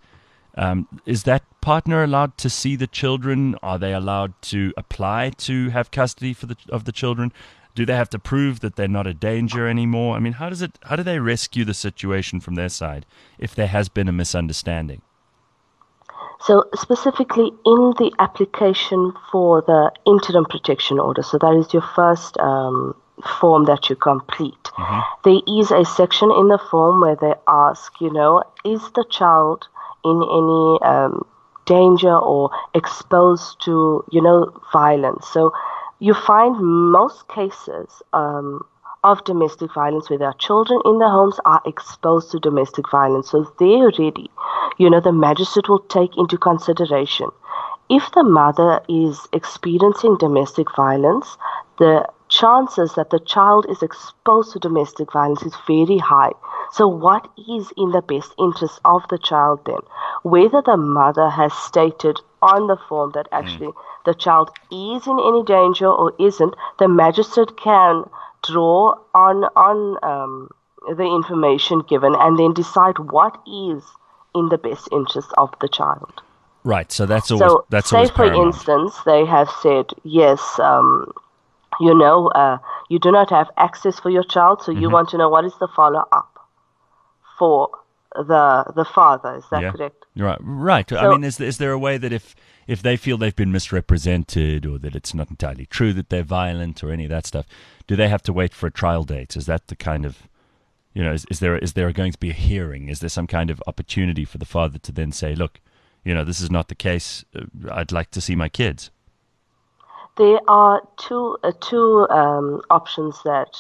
is that partner allowed to see the children? Are they allowed to apply to have custody of the children? Do they have to prove that they're not a danger anymore? I mean, how do they rescue the situation from their side if there has been a misunderstanding? So specifically in the application for the interim protection order, so that is your first form that you complete, there is a section in the form where they ask, is the child in any danger or exposed to, violence? So you find most cases of domestic violence where there are children in the homes are exposed to domestic violence. So there already, the magistrate will take into consideration if the mother is experiencing domestic violence, the chances that the child is exposed to domestic violence is very high. So what is in the best interest of the child then? Whether the mother has stated on the form that actually the child is in any danger or isn't, the magistrate can draw on the information given and then decide what is in the best interest of the child. Right, so that's always say for paramount. instance, they have said, yes, you do not have access for your child, so you want to know what is the follow-up for the father. Is that correct? Right. So, I mean, is there a way that if they feel they've been misrepresented or that it's not entirely true that they're violent or any of that stuff, do they have to wait for a trial date? Is that the kind of, is there going to be a hearing? Is there some kind of opportunity for the father to then say, look, this is not the case. I'd like to see my kids. There are two options that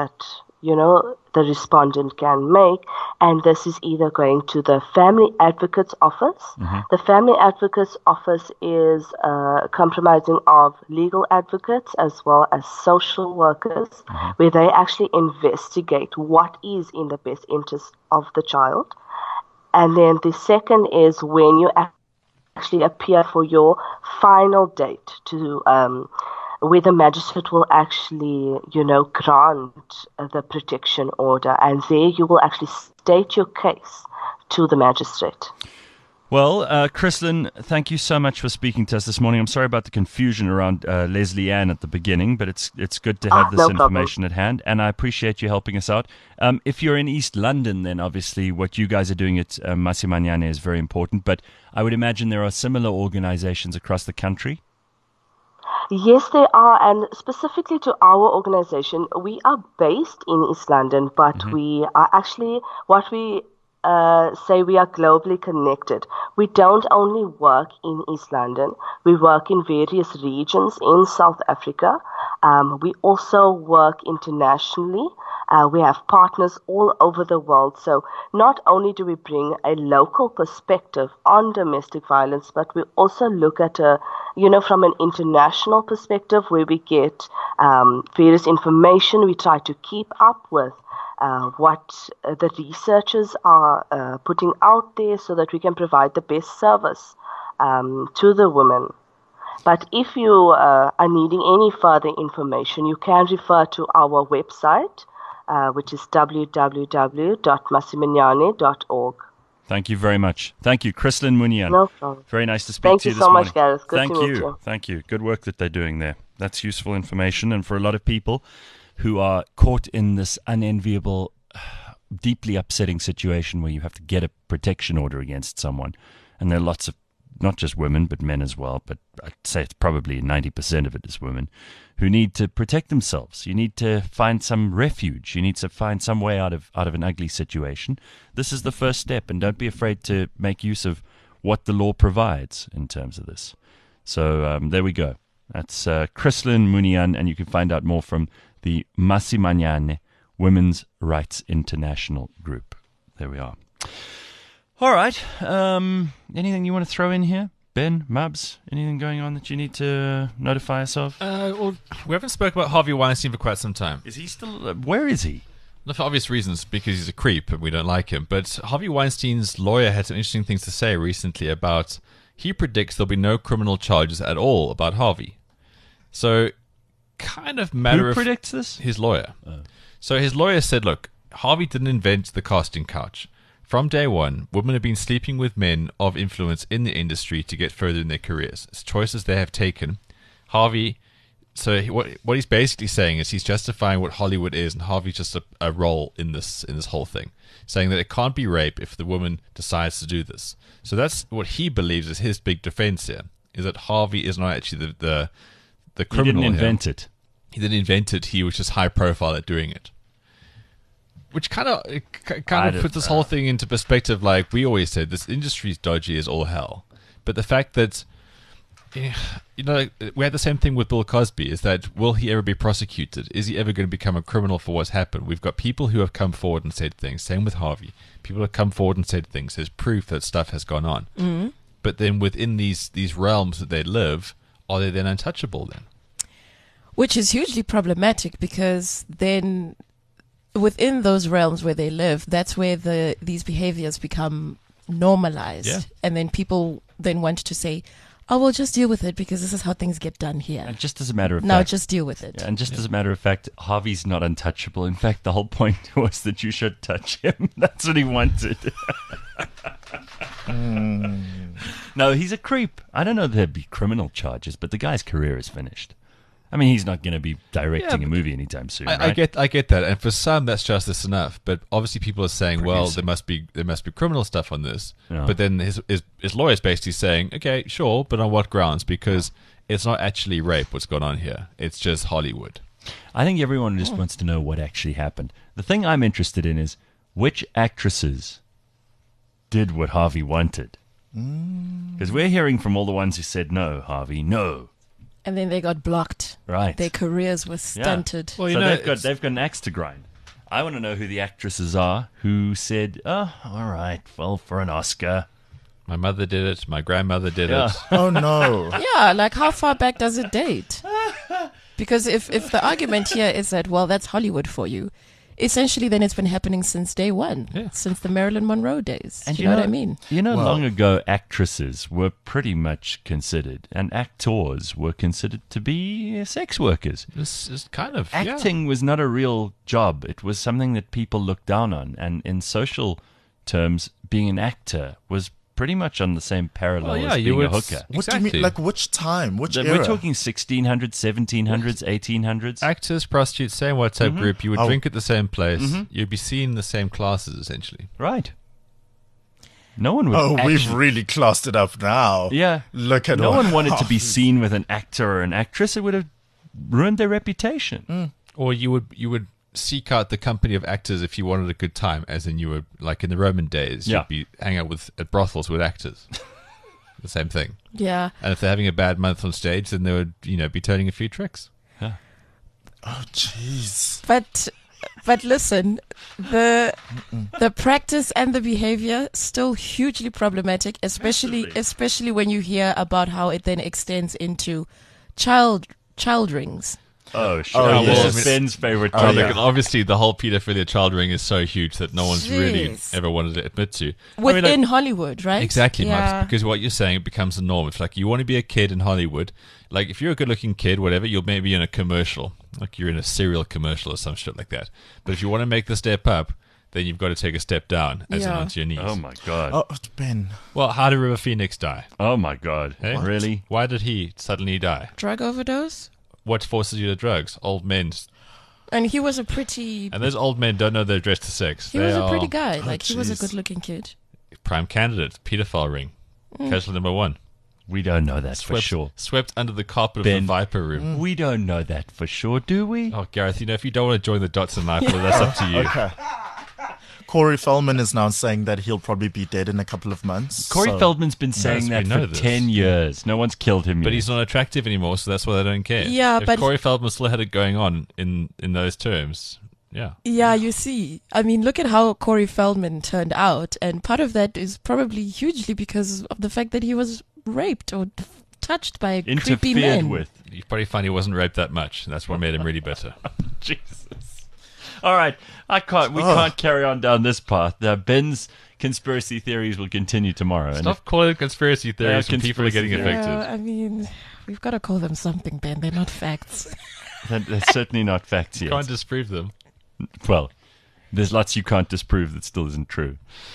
the respondent can make, and this is either going to the Family Advocate's Office. The Family Advocate's Office is comprising of legal advocates as well as social workers, where they actually investigate what is in the best interest of the child. And then the second is when you actually appear for your final date to where the magistrate will actually, grant the protection order, and there you will actually state your case to the magistrate. Well, Chrislyn, thank you so much for speaking to us this morning. I'm sorry about the confusion around Leslie Ann at the beginning, but it's good to have this information at hand, and I appreciate you helping us out. If you're in East London, then obviously what you guys are doing at Masimanyane is very important, but I would imagine there are similar organizations across the country. Yes, they are, and specifically to our organization, we are based in East London, but we are actually what we say we are globally connected. We don't only work in East London, we work in various regions in South Africa. We also work internationally. We have partners all over the world. So not only do we bring a local perspective on domestic violence, but we also look at from an international perspective where we get various information. We try to keep up with what the researchers are putting out there so that we can provide the best service to the women. But if you are needing any further information, you can refer to our website, which is www.masimanyane.org. Thank you very much. Thank you, Chrislyn Munian. No problem. Very nice to speak Thank to you you this so morning. much, Gareth. Good Thank to meet you. you. Thank you. Good work that they're doing there. That's useful information. And for a lot of people who are caught in this unenviable, deeply upsetting situation where you have to get a protection order against someone, and there are lots of, not just women, but men as well, but I'd say it's probably 90% of it is women, who need to protect themselves. You need to find some refuge. You need to find some way out of an ugly situation. This is the first step, and don't be afraid to make use of what the law provides in terms of this. So there we go. That's Chrislyn Munian, and you can find out more from the Masimanyane Women's Rights International Group. There we are. All right. Anything you want to throw in here? Ben, Mabs, anything going on that you need to notify us of? Well, we haven't spoken about Harvey Weinstein for quite some time. Is he still... where is he? Not for obvious reasons, because he's a creep and we don't like him. But Harvey Weinstein's lawyer had some interesting things to say recently about... He predicts there'll be no criminal charges at all about Harvey. So, kind of matter Who of... predicts this? His lawyer. So his lawyer said, look, Harvey didn't invent the casting couch. From day one, women have been sleeping with men of influence in the industry to get further in their careers. It's choices they have taken. Harvey, so what he's basically saying is he's justifying what Hollywood is, and Harvey's just a role in this whole thing, saying that it can't be rape if the woman decides to do this. So that's what he believes is his big defense here, is that Harvey is not actually the criminal. He didn't invent it. He didn't invent it. He was just high profile at doing it. Which kind of puts this whole thing into perspective. Like we always said, this industry's dodgy as all hell. But the fact that, we had the same thing with Bill Cosby, is that will he ever be prosecuted? Is he ever going to become a criminal for what's happened? We've got people who have come forward and said things. Same with Harvey. People have come forward and said things. There's proof that stuff has gone on. Mm-hmm. But then within these realms that they live, are they then untouchable then? Which is hugely problematic, because then within those realms where they live, that's where these behaviors become normalized. Yeah. And then people then want to say, oh, we'll just deal with it because this is how things get done here. And just as a matter of Now fact... just deal with it. And just as a matter of fact, Harvey's not untouchable. In fact, the whole point was that you should touch him. That's what he wanted. No, he's a creep. I don't know if there'd be criminal charges, but the guy's career is finished. I mean, he's not going to be directing a movie anytime soon, right? I get that, and for some that's justice enough. But obviously, people are saying, well, there must be criminal stuff on this. Yeah. But then his lawyer's basically saying, okay, sure, but on what grounds? Because it's not actually rape what's going on here. It's just Hollywood. I think everyone just wants to know what actually happened. The thing I'm interested in is which actresses did what Harvey wanted. Because we're hearing from all the ones who said, no, Harvey, no. And then they got blocked. Right. Their careers were stunted. Well, they've got an axe to grind. I want to know who the actresses are who said, oh, all right, well, for an Oscar. My mother did it. My grandmother did it. Oh, no. Yeah, like how far back does it date? Because if the argument here is that, well, that's Hollywood for you, essentially then it's been happening since day one, since the Marilyn Monroe days. And you know what I mean? Long ago, actresses were pretty much considered, and actors were considered to be sex workers. This is kind of... Acting was not a real job. It was something that people looked down on. And in social terms, being an actor was pretty much on the same parallel as being a hooker. What do you mean? Like which time? Which era? We're talking 1600s, 1700s, 1800s. Actors, prostitutes, same WhatsApp group. You would drink at the same place. You'd be seen in the same classes, essentially. Right. No one would. We've really classed it up now. Yeah. Look at no all- one wanted to be seen with an actor or an actress. It would have ruined their reputation. Or you would seek out the company of actors if you wanted a good time, as in you were like in the Roman days. Yeah. You'd be hang out at brothels with actors. The same thing. Yeah. And if they're having a bad month on stage, then they would be turning a few tricks. Oh, jeez. But listen, the practice and the behavior still hugely problematic, especially when you hear about how it then extends into child rings. Oh, sure. Oh, This yes. is Ben's favorite Oh, topic. look, obviously, the whole pedophilia child ring is so huge that no one's really Jeez. ever wanted to admit to. Within Hollywood, right? Exactly, Yeah. Max, because what you're saying, it becomes the norm. It's like you want to be a kid in Hollywood. Like, if you're a good-looking kid, whatever, you'll maybe in a commercial. Like, you're in a cereal commercial or some shit like that. But if you want to make the step up, then you've got to take a step down, as in Yeah. onto your knees. Oh, my God. Oh, Ben. Well, how did River Phoenix die? Oh, my God. Hey? Really? Why did he suddenly die? Drug overdose? What forces you to drugs? Old men. And he was a pretty... And those old men don't know their address to sex. He They was a are pretty guy. Like, he was a jeez. good-looking kid. prime candidate, pedophile ring. Casualty number 1. We don't know that for sure. Swept under the carpet of Ben. the Viper Room. We don't know that for sure, do we? Oh, Gareth, if you don't want to join the Dots and Knife, well, that's up to you. Okay. Corey Feldman is now saying that he'll probably be dead in a couple of months. Corey so- Feldman's been saying we that know for this. 10 years. No one's killed him But yet. he's not attractive anymore, so that's why they don't care. Yeah, if but- Corey Feldman still had it going on in those terms, yeah. Yeah, you see. I mean, look at how Corey Feldman turned out. And part of that is probably hugely because of the fact that he was raped or touched by creepy Interfered men. with. You probably find he wasn't raped that much, and that's what made him really bitter. Jesus. All right. We can't carry on down this path. Ben's conspiracy theories will continue tomorrow. And Stop calling it conspiracy theories when people are getting conspiracy affected. I mean, we've got to call them something, Ben. They're not facts. they're certainly not facts You yet. can't disprove them. Well, there's lots you can't disprove that still isn't true.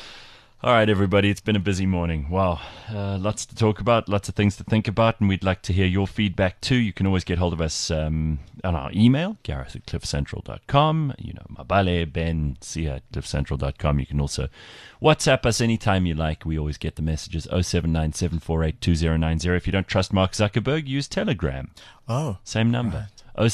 All right, everybody, it's been a busy morning. Wow, lots to talk about, lots of things to think about, and we'd like to hear your feedback too. You can always get hold of us on our email, gareth@cliffcentral.com. Mabale, Ben, sia@cliffcentral.com. You can also WhatsApp us anytime you like. We always get the messages, 0797482090. If you don't trust Mark Zuckerberg, use Telegram. Oh. Same number,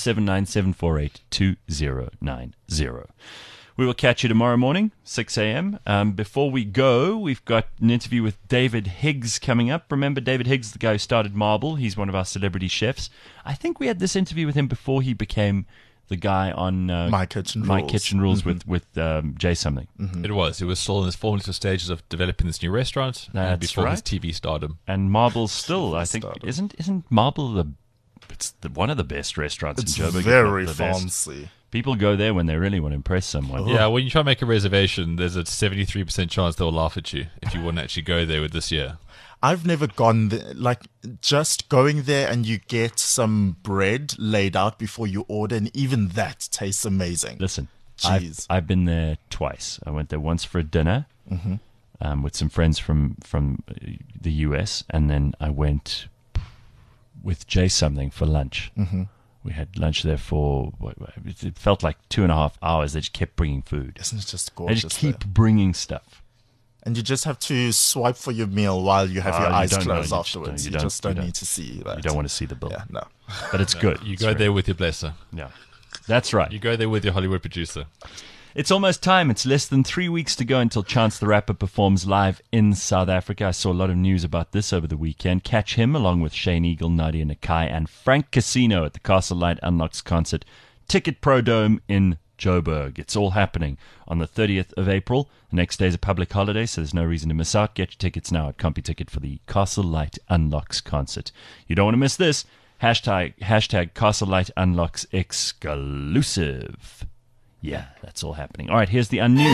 0797482090. We will catch you tomorrow morning, 6 a.m. Before we go, we've got an interview with David Higgs coming up. Remember David Higgs, the guy who started Marble? He's one of our celebrity chefs. I think we had this interview with him before he became the guy on My Kitchen Rules. with Jay Something. It was still in his formative stages of developing this new restaurant That's before his right. TV stardom. And Marble's still, I think, Stardom. isn't Marble one of the best restaurants It's in Joburg? if not very the best. fancy. People go there when they really want to impress someone. Yeah, when you try to make a reservation, there's a 73% chance they'll laugh at you if you wouldn't actually go there with this year. I've never gone there. Like, just going there and you get some bread laid out before you order, and even that tastes amazing. Listen, Jeez. I've been there twice. I went there once for a dinner with some friends from the US, and then I went with Jay Something for lunch. We had lunch there for, it felt like 2.5 hours. They just kept bringing food. Isn't it just They gorgeous? just keep there? bringing stuff. And you just have to swipe for your meal while you have your you eyes don't know. closed You afterwards. just You just don't don't. need to see that. You don't want to see the bill. Yeah, no. But it's good. You It's go very there with your blesser. good. Yeah. That's right. You go there with your Hollywood producer. It's almost time. It's less than 3 weeks to go until Chance the Rapper performs live in South Africa. I saw a lot of news about this over the weekend. Catch him along with Shane Eagle, Nadia Nakai, and Frank Casino at the Castle Light Unlocks concert, Ticket Pro Dome in Joburg. It's all happening on the 30th of April. The next day is a public holiday, so there's no reason to miss out. Get your tickets now at CompuTicket for the Castle Light Unlocks concert. You don't want to miss this. Hashtag Castle Light Unlocks exclusive. Yeah, that's all happening. All right, here's the unnews.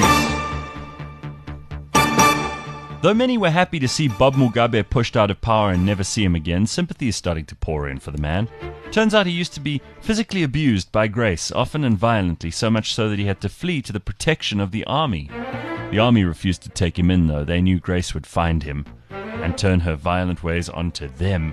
Though many were happy to see Bob Mugabe pushed out of power and never see him again, sympathy is starting to pour in for the man. Turns out he used to be physically abused by Grace, often and violently, so much so that he had to flee to the protection of the army. The army refused to take him in, though. They knew Grace would find him and turn her violent ways onto them.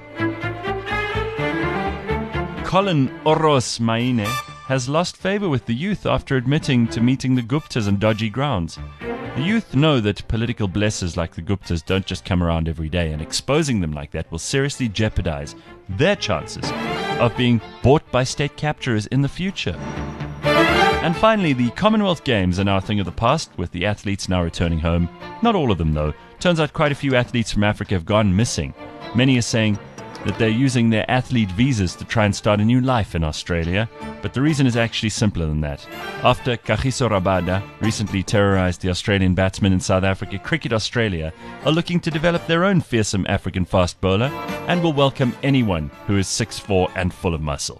Colin Oros Maine has lost favor with the youth after admitting to meeting the Guptas on dodgy grounds. The youth know that political blessers like the Guptas don't just come around every day, and exposing them like that will seriously jeopardize their chances of being bought by state capturers in the future. And finally, the Commonwealth Games are now a thing of the past, with the athletes now returning home. Not all of them, though. Turns out quite a few athletes from Africa have gone missing. Many are saying that they're using their athlete visas to try and start a new life in Australia, but the reason is actually simpler than that. After Kagiso Rabada recently terrorized the Australian batsmen in South Africa, Cricket Australia are looking to develop their own fearsome African fast bowler and will welcome anyone who is 6'4" and full of muscle.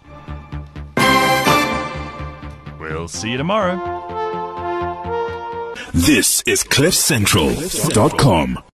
We'll see you tomorrow. This is CliffCentral.com.